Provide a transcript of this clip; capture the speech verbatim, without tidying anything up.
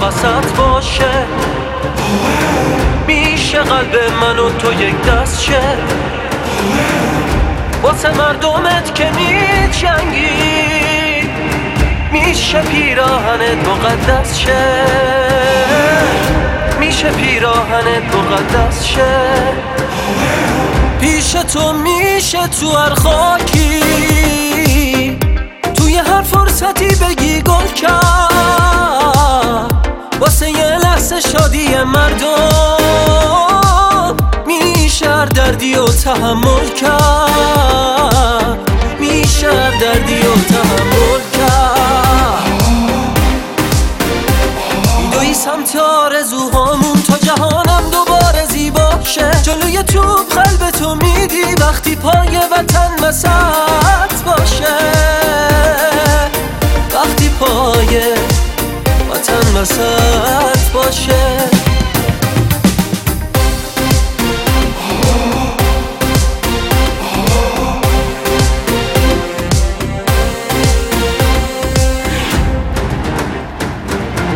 وسط باشه، میشه قلب من و تو یک دست شه، واسه مردمت که میجنگی میشه پیراهنت مقدس شه، میشه پیراهنت مقدس شه. پیش تو میشه تو هر خاکی، توی هر فرصتی بگی گل کرد، واسه یه لحظه شادی مردم میشه هر دردی و تحمل کرد، میشه هر دردی و تحمل کرد. میدوی سمت آرزوهامون تا جهانم دوباره زیبا شه، جلوی توپ قلب تو میدی وقتی پای وطن وسط باشه، وقتی پای وطن وسط